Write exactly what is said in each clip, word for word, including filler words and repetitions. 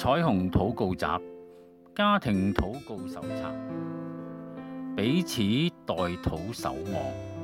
彩虹禱告集家庭禱告手冊，彼此代禱守望。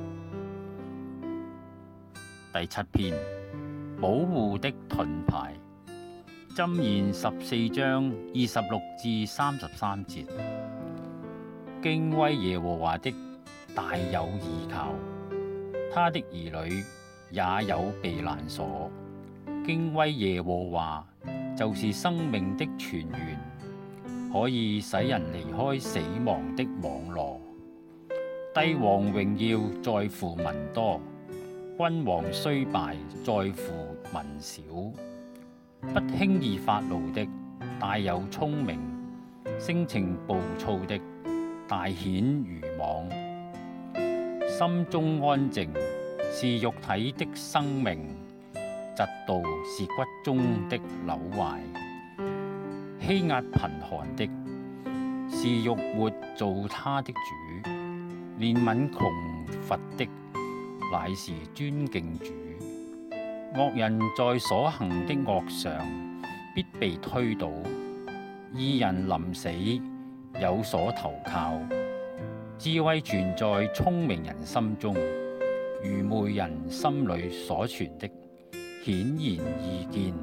第七篇，保護的盾牌。箴言十四章二十六至三十三節。敬畏耶和華的大有倚靠，他的兒女也有避難所。敬畏耶和華就是生命的泉源，可以使人離開死亡的網羅。帝王榮耀在乎民多，君王衰敗在乎民少。不輕易發怒的大有聰明，性情暴躁的大顯愚妄。心中安靜是肉體的生命，嫉妒是骨中的朽壞。欺壓貧寒的是肉活造他的主，憐憫窮乏的乃是尊敬主。惡人在所行的惡上必被推倒，義人臨死有所投靠。智慧存在聰明人心中，愚昧人心裏所存的顯然易見。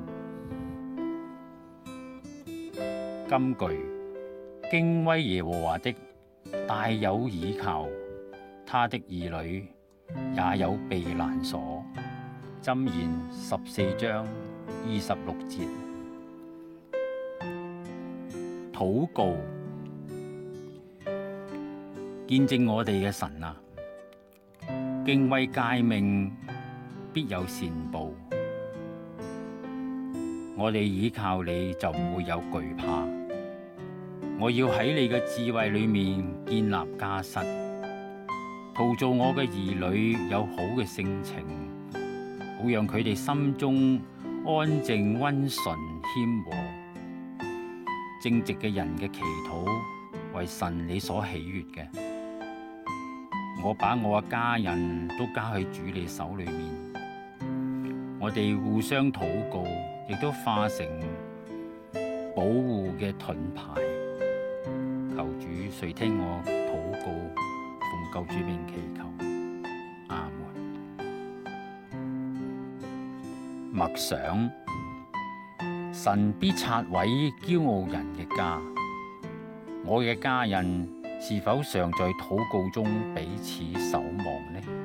金句：敬畏耶和華的大有倚靠，他的兒女也有避難所。箴言十四章二十六節。禱告：見證我哋嘅神啊，敬畏誡命必有善報。我哋倚靠你就唔會有懼怕。我要喺你嘅智慧裏面建立家室，陶造我嘅兒女有好嘅性情，好讓佢哋心中安靜、溫順、謙和。正直嘅人嘅祈禱為神你所喜悅嘅。我把我嘅家人都交喺主你手裏面，我哋互相禱告，亦都化成保護嘅盾牌。求主垂聽我禱告，奉救主名祈求，阿門。默想：神必拆毀驕傲人嘅家。我嘅家人是否常在禱告中彼此守望呢？